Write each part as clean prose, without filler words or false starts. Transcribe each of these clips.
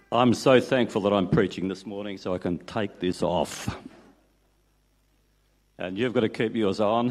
I'm so thankful that I'm preaching this morning so I can take this off. And you've got to keep yours on.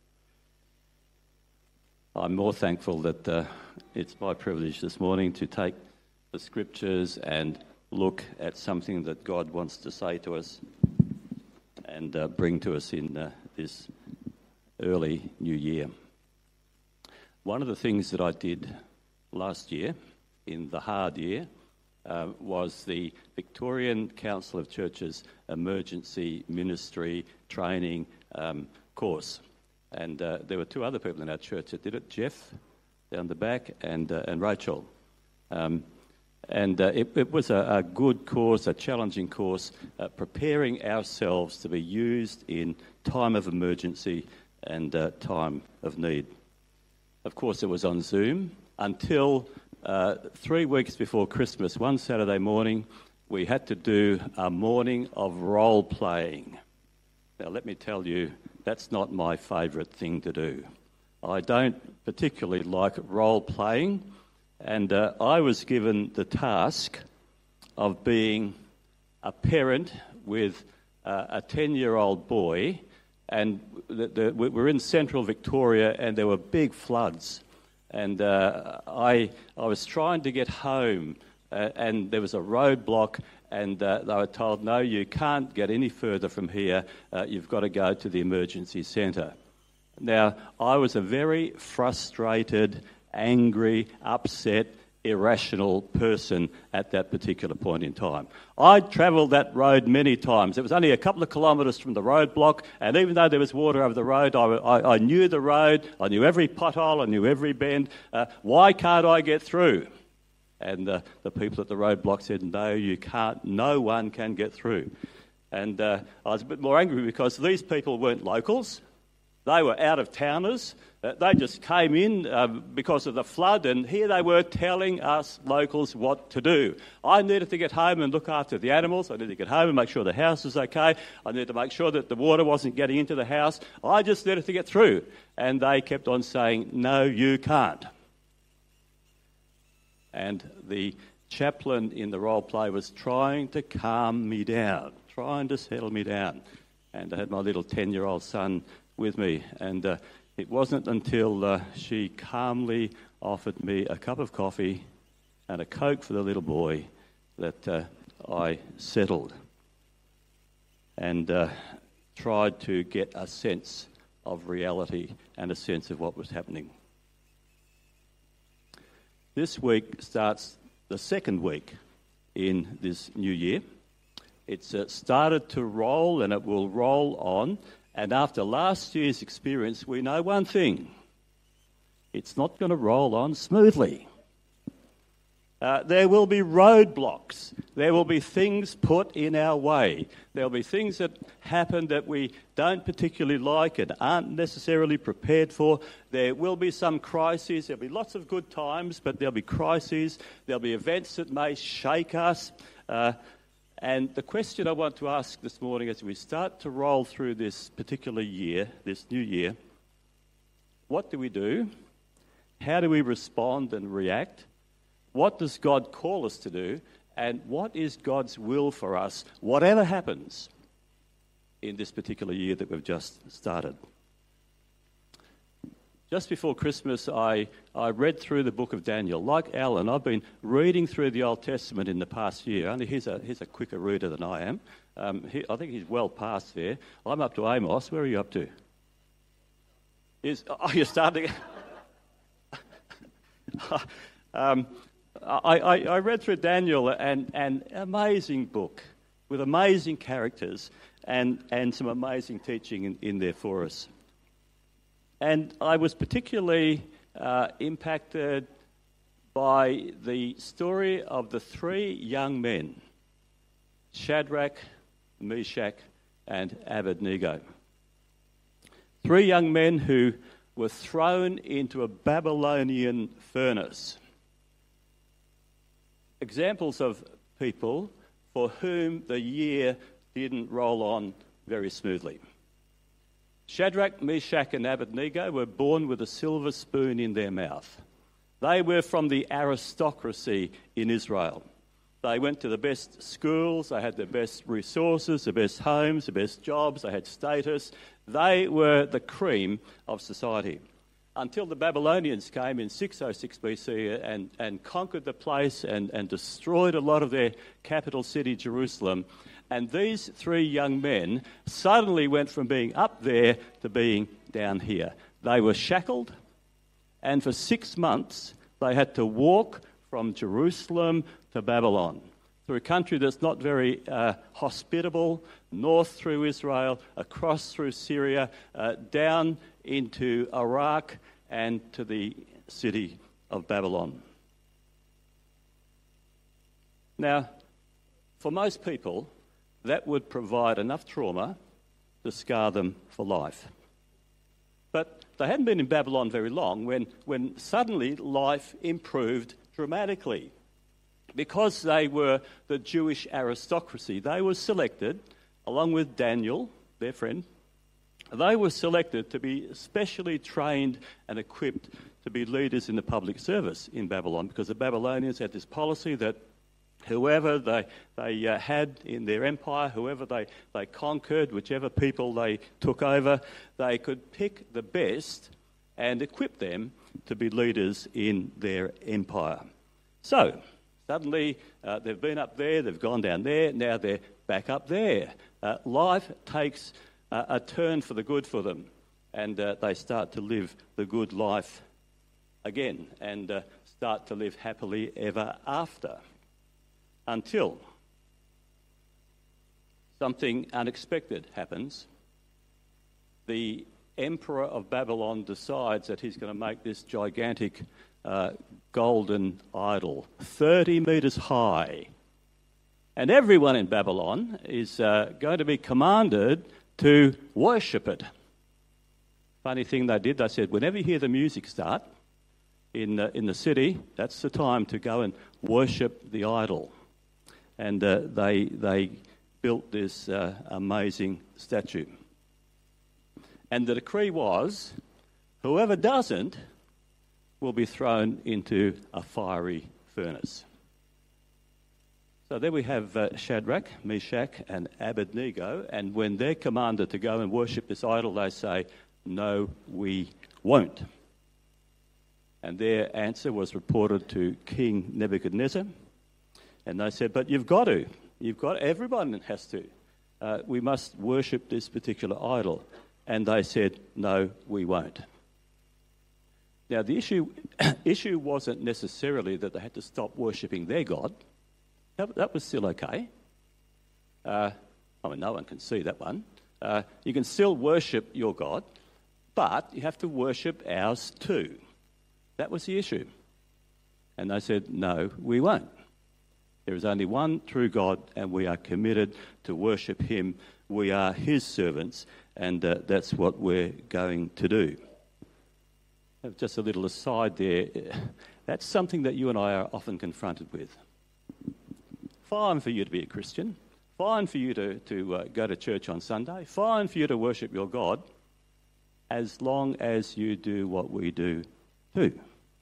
I'm more thankful that it's my privilege this morning to take the scriptures and look at something that God wants to say to us and bring to us in this early new year. One of the things that I did last year, in the hard year, was the Victorian Council of Churches Emergency Ministry Training course. And there were two other people in our church that did it, Jeff down the back and Rachel. It was a good course, a challenging course, preparing ourselves to be used in time of emergency and time of need. Of course, it was on Zoom until 3 weeks before Christmas, one Saturday morning, we had to do a morning of role-playing. Now, let me tell you, that's not my favourite thing to do. I don't particularly like role-playing, and I was given the task of being a parent with a 10-year-old boy, and we're in central Victoria, and there were big floods. And I was trying to get home, and there was a roadblock, and they were told, no, you can't get any further from here. You've got to go to the emergency centre. Now, I was a very frustrated, angry, upset, irrational person at that particular point in time. I'd travelled that road many times. It was only a couple of kilometres from the roadblock, and even though there was water over the road, I knew the road, I knew every pothole, I knew every bend. Why can't I get through? And the people at the roadblock said, no, you can't, no one can get through. And I was a bit more angry because these people weren't locals. They were out-of-towners. They just came in because of the flood, and here they were telling us locals what to do. I needed to get home and look after the animals. I needed to get home and make sure the house was okay. I needed to make sure that the water wasn't getting into the house. I just needed to get through. And they kept on saying, no, you can't. And the chaplain in the role play was trying to calm me down, trying to settle me down. And I had my little 10-year-old son with me, and it wasn't until she calmly offered me a cup of coffee and a Coke for the little boy that I settled and tried to get a sense of reality and a sense of what was happening. This week starts the second week in this new year. It's started to roll, and it will roll on. And after last year's experience, we know one thing. It's not going to roll on smoothly. There will be roadblocks. There will be things put in our way. There will be things that happen that we don't particularly like and aren't necessarily prepared for. There will be some crises. There'll be lots of good times, but there'll be crises. There'll be events that may shake us. And the question I want to ask this morning as we start to roll through this particular year, this new year, what do we do? How do we respond and react? What does God call us to do? And what is God's will for us, whatever happens in this particular year that we've just started? Just before Christmas, I read through the book of Daniel. Like Alan, I've been reading through the Old Testament in the past year. Only he's a quicker reader than I am. I think he's well past there. I'm up to Amos. Where are you up to? You're starting... I read through Daniel, an amazing book with amazing characters and some amazing teaching in there for us. And I was particularly impacted by the story of the three young men, Shadrach, Meshach, and Abednego. Three young men who were thrown into a Babylonian furnace. Examples of people for whom the year didn't roll on very smoothly. Shadrach, Meshach, and Abednego were born with a silver spoon in their mouth. They were from the aristocracy in Israel. They went to the best schools, they had the best resources, the best homes, the best jobs, they had status. They were the cream of society. Until the Babylonians came in 606 BC and conquered the place and destroyed a lot of their capital city, Jerusalem. And these three young men suddenly went from being up there to being down here. They were shackled, and for 6 months they had to walk from Jerusalem to Babylon, through a country that's not very hospitable, north through Israel, across through Syria, down into Iraq and to the city of Babylon. Now, for most people, that would provide enough trauma to scar them for life. But they hadn't been in Babylon very long when suddenly life improved dramatically. Because they were the Jewish aristocracy, they were selected, along with Daniel, their friend, they were selected to be specially trained and equipped to be leaders in the public service in Babylon, because the Babylonians had this policy that whoever they had in their empire, whoever they conquered, whichever people they took over, they could pick the best and equip them to be leaders in their empire. So, suddenly they've been up there, they've gone down there, now they're back up there. Life takes a turn for the good for them, and they start to live the good life again and start to live happily ever after. Until something unexpected happens. The emperor of Babylon decides that he's going to make this gigantic golden idol, 30 metres high. And everyone in Babylon is going to be commanded to worship it. Funny thing they did, they said, whenever you hear the music start in the city, that's the time to go and worship the idol. And they built this amazing statue. And the decree was, whoever doesn't will be thrown into a fiery furnace. So there we have Shadrach, Meshach, and Abednego, and when they're commanded to go and worship this idol, they say, no, we won't. And their answer was reported to King Nebuchadnezzar, and they said, but you've got to. Everyone has to. We must worship this particular idol. And they said, no, we won't. Now, the issue wasn't necessarily that they had to stop worshipping their God. That was still okay. No one can see that one. You can still worship your God, but you have to worship ours too. That was the issue. And they said, no, we won't. There is only one true God, and we are committed to worship him. We are his servants, and that's what we're going to do. Just a little aside there. That's something that you and I are often confronted with. Fine for you to be a Christian. Fine for you to go to church on Sunday. Fine for you to worship your God, as long as you do what we do too.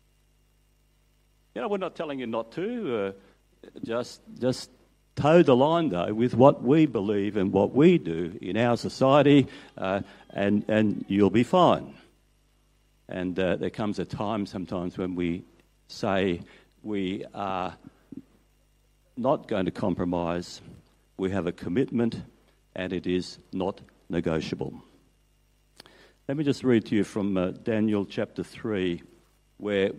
We're not telling you not to. Just toe the line, though, with what we believe and what we do in our society, and you'll be fine. And there comes a time sometimes when we say we are not going to compromise. We have a commitment, and it is not negotiable. Let me just read to you from Daniel chapter 3, where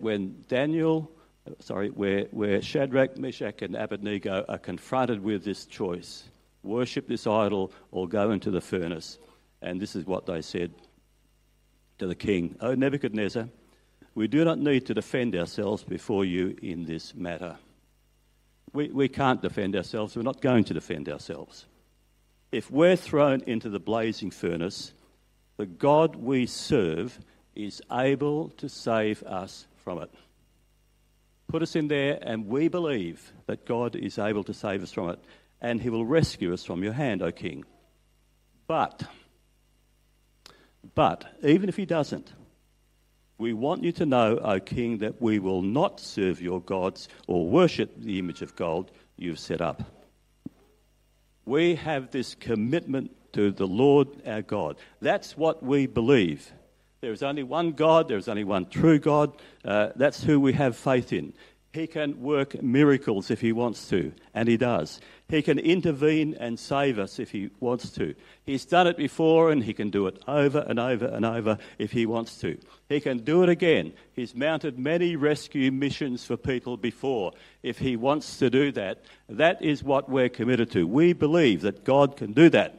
Shadrach, Meshach, and Abednego are confronted with this choice: worship this idol or go into the furnace. And this is what they said to the king: O Nebuchadnezzar, we do not need to defend ourselves before you in this matter. We can't defend ourselves. We're not going to defend ourselves. If we're thrown into the blazing furnace, the God we serve is able to save us from it. Put us in there, and we believe that God is able to save us from it, and he will rescue us from your hand, O king. But even if he doesn't, We want you to know, O king, that we will not serve your gods or worship the image of gold you've set up. We have this commitment to the Lord our God. That's what we believe. There is only one God, there is only one true God. That's who we have faith in. He can work miracles if he wants to, and he does. He can intervene and save us if he wants to. He's done it before, and he can do it over and over and over if he wants to. He can do it again. He's mounted many rescue missions for people before. If he wants to do that, that is what we're committed to. We believe that God can do that.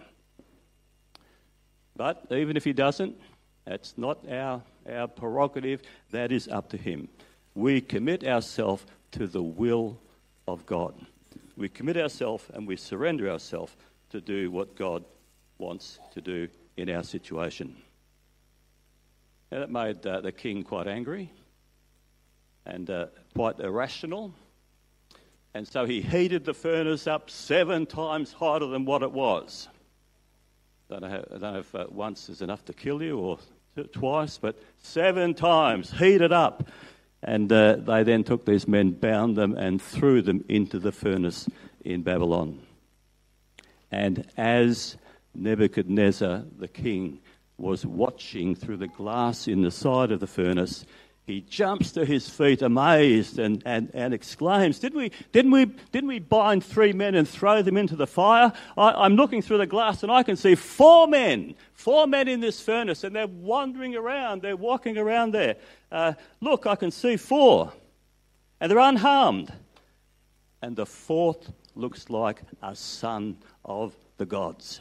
But even if he doesn't, that's not our prerogative. That is up to him. We commit ourselves to the will of God. We commit ourselves and we surrender ourselves to do what God wants to do in our situation. Now, that made the king quite angry and quite irrational. And so he heated the furnace up 7 times hotter than what it was. I don't know if once is enough to kill you or twice, but 7 times heated up. And they then took these men, bound them, and threw them into the furnace in Babylon. And as Nebuchadnezzar, the king, was watching through the glass in the side of the furnace, he jumps to his feet amazed and exclaims, Didn't we bind 3 men and throw them into the fire? I'm looking through the glass and I can see 4 men in this furnace, and they're wandering around, they're walking around there. Look, I can see 4, and they're unharmed. And the 4th looks like a son of the gods.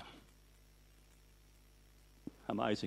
Amazing.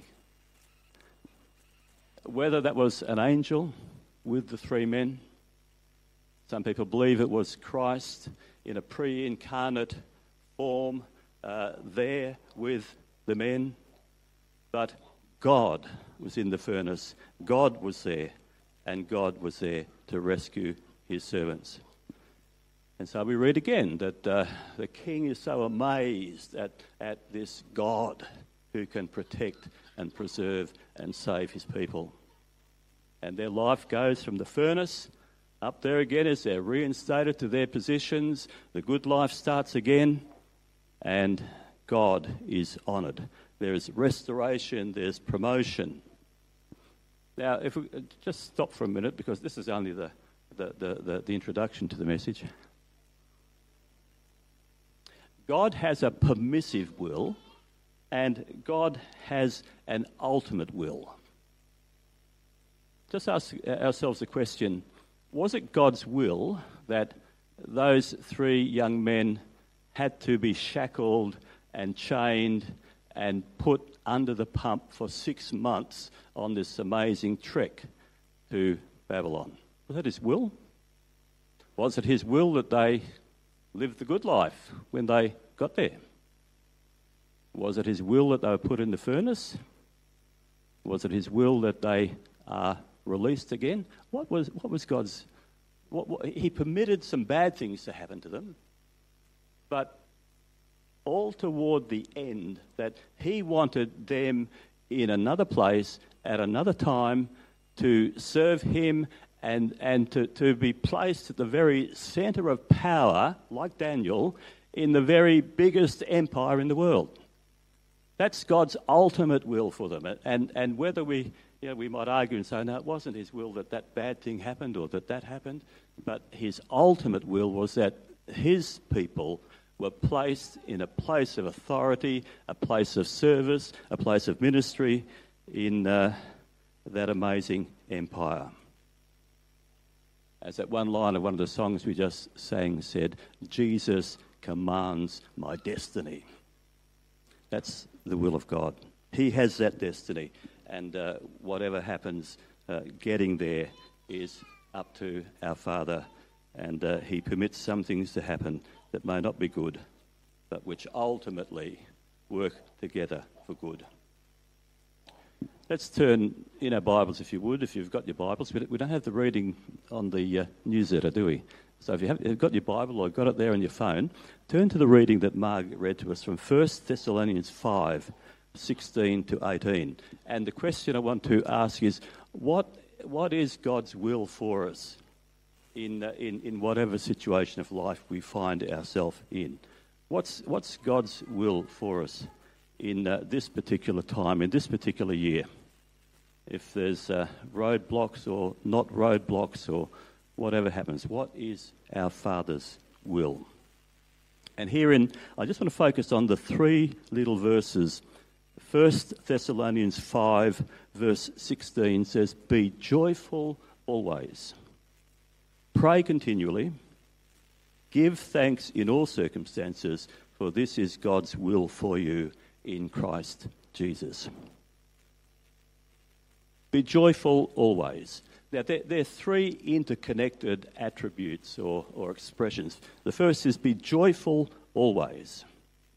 Whether that was an angel with the 3 men, some people believe it was Christ in a pre-incarnate form there with the men, but God was in the furnace. God was there, and God was there to rescue his servants. And so we read again that the king is so amazed at this God who can protect and preserve and save his people. And their life goes from the furnace up there again as they're reinstated to their positions. The good life starts again, and God is honoured. There is restoration, there's promotion. Now, if we just stop for a minute, because this is only the introduction to the message. God has a permissive will, and God has an ultimate will. Just ask ourselves the question, was it God's will that those 3 young men had to be shackled and chained and put under the pump for 6 months on this amazing trek to Babylon? Was that his will? Was it his will that they lived the good life when they got there? Was it his will that they were put in the furnace? Was it his will that they are released again? What was God's... He permitted some bad things to happen to them, but all toward the end, that he wanted them in another place at another time to serve him and to be placed at the very centre of power, like Daniel, in the very biggest empire in the world. That's God's ultimate will for them. And whether we might argue and say, no, it wasn't his will that bad thing happened or that happened, but his ultimate will was that his people were placed in a place of authority, a place of service, a place of ministry in that amazing empire. As that one line of one of the songs we just sang said, Jesus commands my destiny. That's the will of God. He has that destiny, and whatever happens, getting there is up to our Father, and he permits some things to happen that may not be good, but which ultimately work together for good. Let's turn in our Bibles, if you would, if you've got your Bibles. We don't have the reading on the newsletter, do we? So if you've got your Bible or got it there on your phone, turn to the reading that Margaret read to us from 1 Thessalonians 5, 16 to 18. And the question I want to ask is, what what is God's will for us in whatever situation of life we find ourselves in? What's God's will for us in this particular time, in this particular year? If there's roadblocks or not roadblocks or whatever happens, what is our Father's will? And herein, I just want to focus on the three little verses. 1 Thessalonians 5, verse 16 says, "Be joyful always. Pray continually. Give thanks in all circumstances, for this is God's will for you in Christ Jesus." Be joyful always. Now, there are three interconnected attributes or expressions. The first is be joyful always.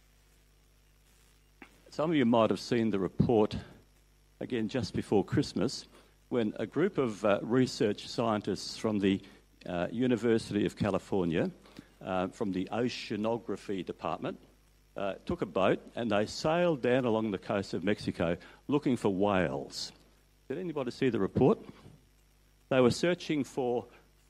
Some of you might have seen the report, again, just before Christmas, when a group of research scientists from the University of California, from the Oceanography Department, took a boat and they sailed down along the coast of Mexico looking for whales. Did anybody see the report? They were searching for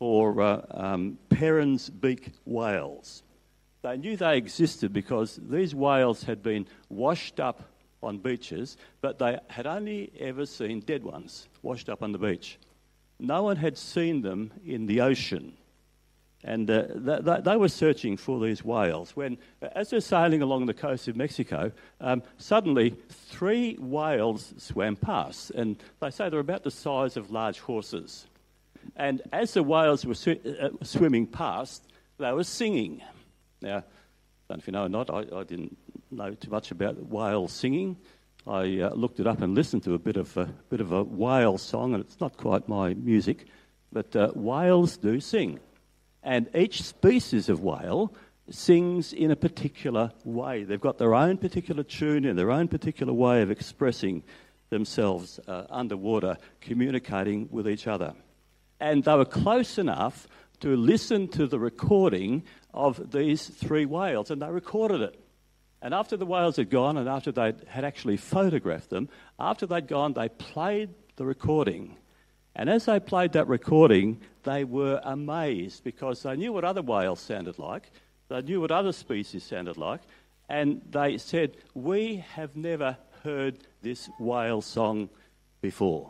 Perrin's beak whales. They knew they existed because these whales had been washed up on beaches, but they had only ever seen dead ones washed up on the beach. No one had seen them in the ocean. And they were searching for these whales when, as they're sailing along the coast of Mexico, suddenly 3 whales swam past. And they say they're about the size of large horses. And as the whales were swimming past, they were singing. Now, I don't know if you know or not, I didn't know too much about whale singing. I looked it up and listened to a bit of a whale song, and it's not quite my music, but whales do sing. And each species of whale sings in a particular way. They've got their own particular tune and their own particular way of expressing themselves underwater, communicating with each other. And they were close enough to listen to the recording of these 3 whales, and they recorded it. And after the whales had gone, and after they had actually photographed them, after they'd gone, they played the recording. And as they played that recording, they were amazed because they knew what other whales sounded like, they knew what other species sounded like, and they said, "We have never heard this whale song before.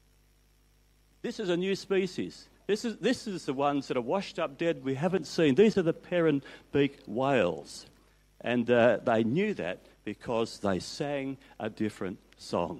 This is a new species. This is the ones that are washed up dead we haven't seen. These are the Perrin beak whales." And they knew that because they sang a different song.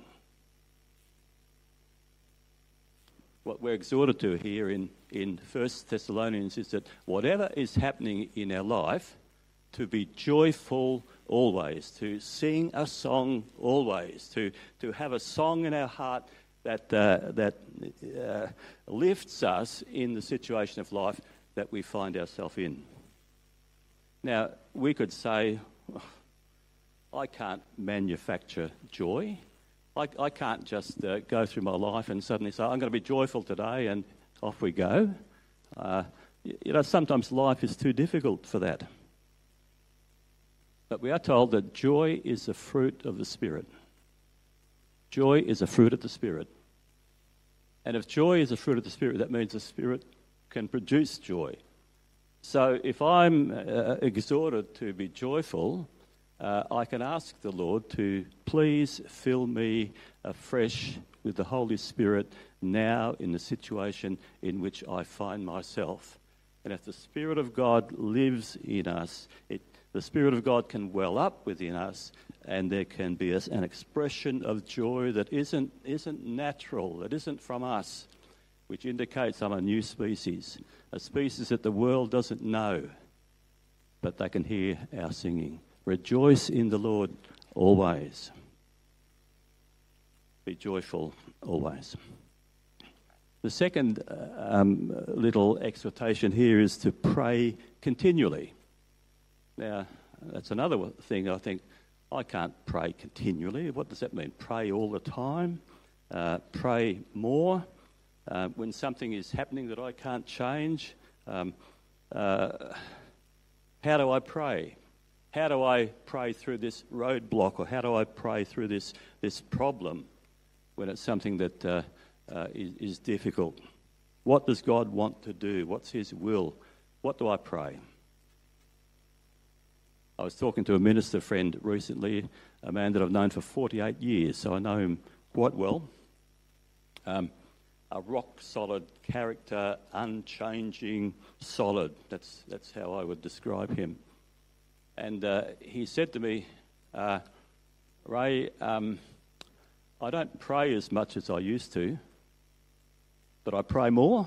What we're exhorted to here in 1 Thessalonians is that whatever is happening in our life, to be joyful always, to sing a song always, to have a song in our heart that lifts us in the situation of life that we find ourselves in. Now, we could say, I can't manufacture joy. I can't just go through my life and suddenly say, I'm going to be joyful today, and off we go. Sometimes life is too difficult for that. But we are told that joy is a fruit of the Spirit. Joy is a fruit of the Spirit. And if joy is a fruit of the Spirit, that means the Spirit can produce joy. So if I'm exhorted to be joyful, I can ask the Lord to please fill me afresh with the Holy Spirit now in the situation in which I find myself. And if the Spirit of God lives in us, the Spirit of God can well up within us, and there can be an expression of joy that isn't natural, that isn't from us, which indicates I'm a new species, a species that the world doesn't know, but they can hear our singing. Rejoice in the Lord always. Be joyful always. The second little exhortation here is to pray continually. Now, that's another thing I think, I can't pray continually. What does that mean? Pray all the time? Pray more? When something is happening that I can't change? How do I pray? How do I pray through this roadblock, or how do I pray through this problem when it's something that is difficult. What does God want to do? What's his will? What do I pray? I was talking to a minister friend recently, a man that I've known for 48 years, so I know him quite well. A rock-solid character, unchanging, solid. That's how I would describe him. And he said to me, Ray, I don't pray as much as I used to, but I pray more.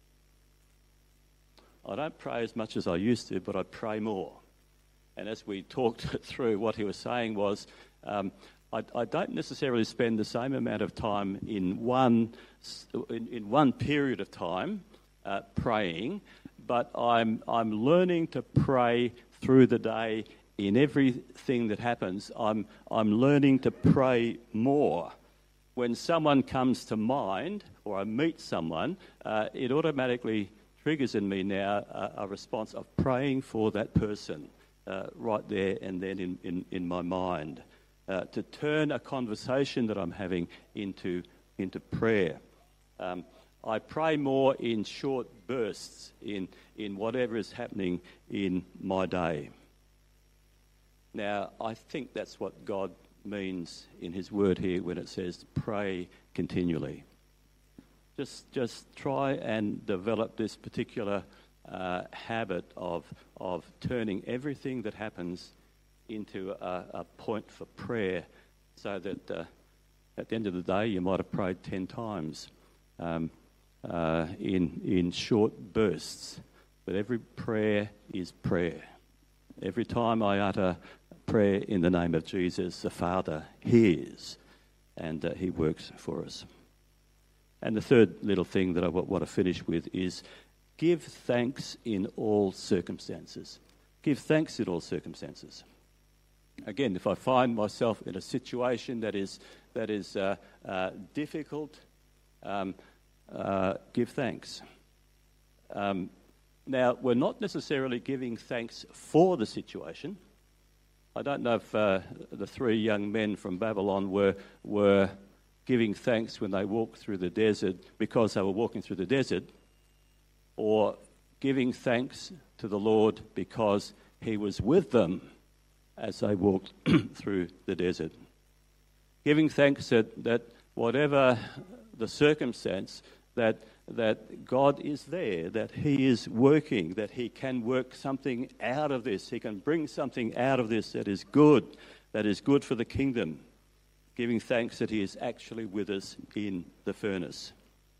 I don't pray as much as I used to, but I pray more. And as we talked through, what he was saying was, I don't necessarily spend the same amount of time in one period of time praying, but I'm learning to pray through the day in everything that happens. I'm learning to pray more. When someone comes to mind or I meet someone, it automatically triggers in me now a response of praying for that person right there and then in my mind. To turn a conversation that I'm having into prayer. I pray more in short bursts in whatever is happening in my day. Now, I think that's what God means in his word here when it says pray continually. Just try and develop this particular habit of turning everything that happens into a point for prayer, so that at the end of the day you might have prayed 10 times in short bursts. But every prayer is prayer. Every time I utter prayer in the name of Jesus, the Father hears, and he works for us. And the third little thing that I want to finish with is give thanks in all circumstances. Give thanks in all circumstances. Again, if I find myself in a situation that is difficult, give thanks. Now, we're not necessarily giving thanks for the situation. I don't know if the three young men from Babylon were giving thanks when they walked through the desert because they were walking through the desert, or giving thanks to the Lord because he was with them as they walked through the desert. Giving thanks that whatever the circumstance, that God is there, that he is working, that he can work something out of this. He can bring something out of this that is good for the kingdom. Giving thanks that he is actually with us in the furnace.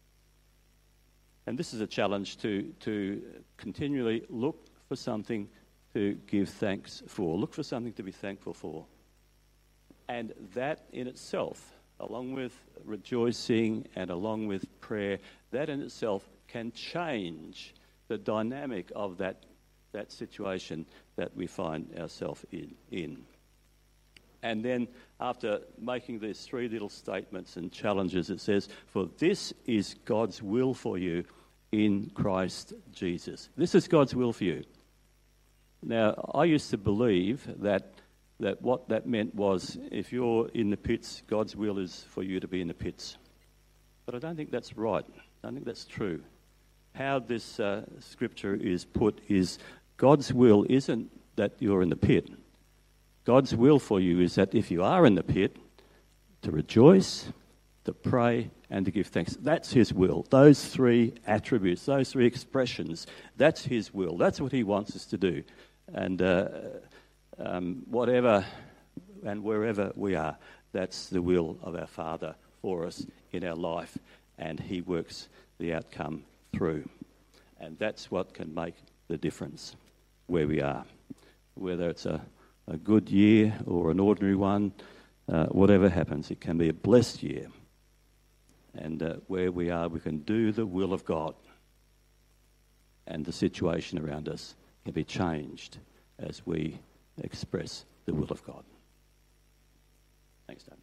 And this is a challenge to continually look for something to give thanks for. Look for something to be thankful for. And that in itself, along with rejoicing and along with prayer, that in itself can change the dynamic of that situation that we find ourselves in. And then after making these three little statements and challenges, it says, for this is God's will for you in Christ Jesus. This is God's will for you. Now, I used to believe that what that meant was if you're in the pits, God's will is for you to be in the pits. But I don't think that's right. I don't think that's true. How this scripture is put is God's will isn't that you're in the pit. God's will for you is that if you are in the pit, to rejoice, to pray, and to give thanks. That's his will. Those three attributes, those three expressions, that's his will. That's what he wants us to do. And whatever and wherever we are, that's the will of our Father for us in our life, and he works the outcome through. And that's what can make the difference where we are. Whether it's a good year or an ordinary one, whatever happens, it can be a blessed year. And where we are, we can do the will of God. And the situation around us can be changed as we express the will of God. Thanks, Dave.